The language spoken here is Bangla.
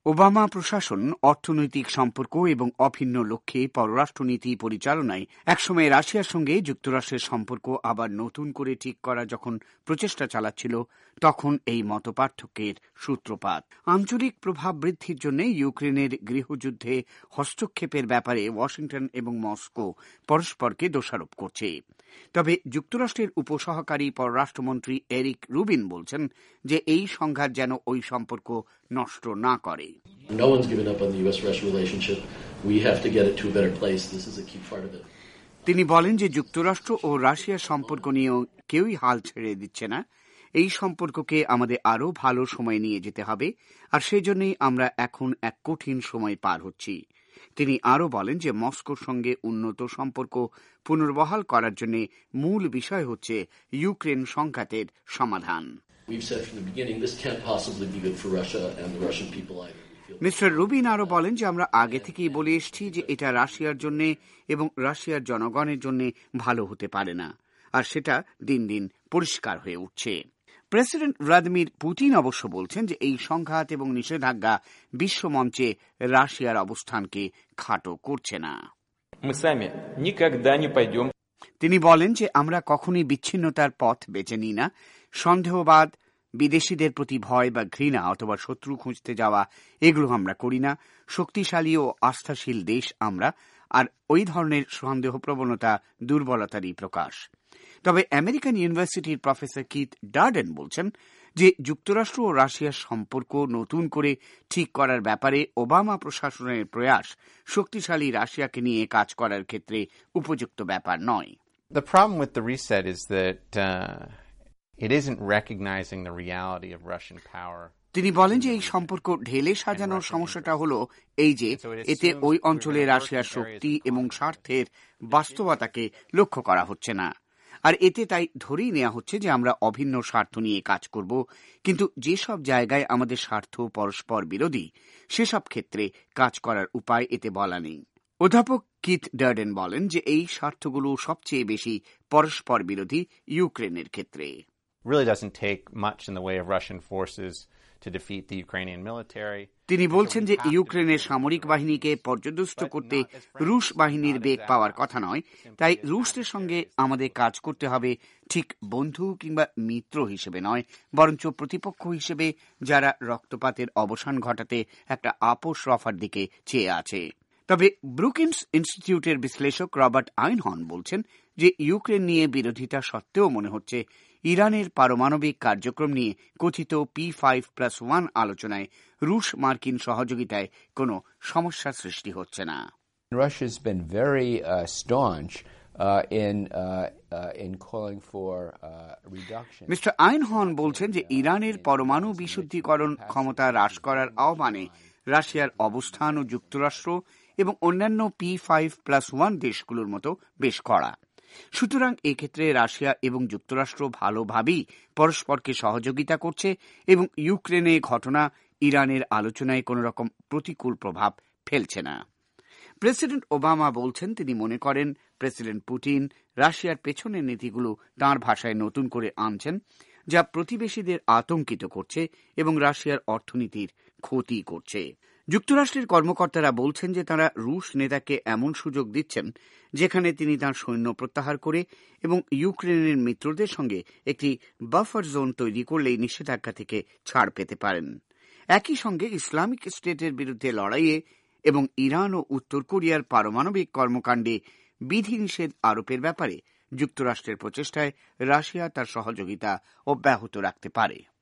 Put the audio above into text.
ওবামা প্রশাসন অর্থনৈতিক সম্পর্ক এবং অভিন্ন লক্ষ্যে পররাষ্ট্রনীতি পরিচালনায় একসময় রাশিয়ার সঙ্গে যুক্তরাষ্ট্রের সম্পর্ক আবার নতুন করে ঠিক করা যখন প্রচেষ্টা চালাচ্ছিল, তখন এই মতপার্থক্যের সূত্রপাত। আঞ্চলিক প্রভাব বৃদ্ধির জন্য ইউক্রেনের গৃহযুদ্ধে হস্তক্ষেপের ব্যাপারে ওয়াশিংটন এবং মস্কো পরস্পরকে দোষারোপ করছে। তবে যুক্তরাষ্ট্রের উপসহকারী পররাষ্ট্রমন্ত্রী এরিক রুবিন বলছেন যে এই সংঘাত যেন ওই সম্পর্ক নষ্ট না করে। No one's given up on the U.S.-Russia relationship. We have to get it to a better place. This is a key part of it. তিনি বলেন যে যুক্তরাষ্ট্র ও রাশিয়ার সম্পর্ক নিয়েও কেউই হাল ছেড়ে দিচ্ছে না। এই সম্পর্ককে আমাদের আরও ভালো সময় নিয়ে যেতে হবে, আর সেজন্যই আমরা এখন এক কঠিন সময় পার হচ্ছি। তিনি আরও বলেন যে মস্কোর সঙ্গে উন্নত সম্পর্ক পুনর্বহাল করার জন্য মূল বিষয় হচ্ছে ইউক্রেন সংঘাতের সমাধান। We've said from the beginning this can't possibly be good for Russia and the Russian people either. Mister Rubin আরও বলেন যে আমরা আগে থেকেই বলে এসেছি যে এটা রাশিয়ার জন্য এবং রাশিয়ার জনগণের জন্য ভালো হতে পারে না, আর সেটা দিন দিন পরিষ্কার হয়ে উঠছে। প্রেসিডেন্ট ভ্লাদিমির পুতিন অবশ্য বলছেন যে এই সংঘাত এবং নিষেধাজ্ঞা বিশ্বমঞ্চে রাশিয়ার অবস্থানকে খাটো করছে না। তিনি বলেন যে আমরা কখনোই বিচ্ছিন্নতার পথ বেছে নিই না। সন্দেহবাদ, বিদেশিদের প্রতি ভয় বা ঘৃণা অথবা শত্রু খুঁজতে যাওয়া, এগুলো আমরা করি না। শক্তিশালী ও আস্থাশীল দেশ আমরা, আর ওই ধরনের সন্দেহ প্রবণতা দুর্বলতারই প্রকাশ। তবে আমেরিকান ইউনিভার্সিটির প্রফেসর কিথ ডার্ডেন বলছেন যে যুক্তরাষ্ট্র ও রাশিয়ার সম্পর্ক নতুন করে ঠিক করার ব্যাপারে ওবামা প্রশাসনের প্রয়াস শক্তিশালী রাশিয়াকে নিয়ে কাজ করার ক্ষেত্রে উপযুক্ত ব্যাপার নয়। The problem with the reset is that it isn't recognizing the reality of Russian power. তিনি বলেন যে এই সম্পর্ক ঢেলে সাজানোর সমস্যাটা হলো এই যে এতে ওই অঞ্চলে রাশিয়ার শক্তি এবং স্বার্থের বাস্তবতাকে লক্ষ্য করা হচ্ছে না, আর এতে তাই ধরেই নেওয়া হচ্ছে যে আমরা অভিন্ন স্বার্থ নিয়ে কাজ করব, কিন্তু যেসব জায়গায় আমাদের স্বার্থ পরস্পর বিরোধী সেসব ক্ষেত্রে কাজ করার উপায় এতে বলা নেই। অধ্যাপক কিথ ডার্ডেন বলেন যে এই স্বার্থগুলো সবচেয়ে বেশি পরস্পর বিরোধী ইউক্রেনের ক্ষেত্রে। Really doesn't take much in the way of Russian forces to defeat the Ukrainian military. তিনি বলছেন যে ইউক্রেনের সামরিক বাহিনীকে পর্যদস্ত করতে রুশ বাহিনীর বেগ পাওয়ার কথা নয়, তাই রুশদের সঙ্গে আমাদের কাজ করতে হবে ঠিক বন্ধু কিংবা মিত্র হিসেবে নয়, বরঞ্চ প্রতিপক্ষ হিসেবে যারা রক্তপাতের অবসান ঘটাতে একটা আপোষ রফার দিকে চেয়ে আছে। তবে ব্রুকিংস ইনস্টিটিউটের বিশ্লেষক রবার্ট আইনহর্ন বলছেন যে ইউক্রেন নিয়ে বিরোধিতা সত্ত্বেও মনে হচ্ছে ইরানের পারমাণবিক কার্যক্রম নিয়ে কথিত P5+1 আলোচনায় রুশ মার্কিন সহযোগিতায় কোনো সমস্যা সৃষ্টি হচ্ছে না। Russia has been very staunch in calling for reduction. Mister Einhorn বলছেন যে ইরানের পরমাণু বিশুদ্ধীকরণ ক্ষমতা হ্রাস করার আহ্বানে রাশিয়ার অবস্থান ও যুক্তরাষ্ট্র এবং অন্যান্য P5+1 দেশগুলোর মতো বেশ কড়া। সুতরাং এক্ষেত্রে রাশিয়া এবং যুক্তরাষ্ট্র ভালোভাবেই পরস্পরকে সহযোগিতা করছে এবং ইউক্রেনে ঘটনা ইরানের আলোচনায় কোনো রকম প্রতিকূল প্রভাব ফেলছে না। প্রেসিডেন্ট ওবামা বলছেন তিনি মনে করেন প্রেসিডেন্ট পুতিন রাশিয়ার পেছনের নীতিগুলো তাঁর ভাষায় নতুন করে আনছেন, যা প্রতিবেশীদের আতঙ্কিত করছে এবং রাশিয়ার অর্থনীতির ক্ষতি করছে। যুক্তরাষ্ট্রের কর্মকর্তারা বলছেন যে তাঁরা রুশ নেতাকে এমন সুযোগ দিচ্ছেন যেখানে তিনি তাঁর সৈন্য প্রত্যাহার করে এবং ইউক্রেনের মিত্রদের সঙ্গে একটি বাফার জোন তৈরি করলেই নিষেধাজ্ঞা থেকে ছাড় পেতে পারেন। একই সঙ্গে ইসলামিক স্টেটের বিরুদ্ধে লড়াইয়ে এবং ইরান ও উত্তর কোরিয়ার পারমাণবিক কর্মকাণ্ডে বিধিনিষেধ আরোপের ব্যাপারে যুক্তরাষ্ট্রের প্রচেষ্টায় রাশিয়া তার সহযোগিতা অব্যাহত রাখতে পারে।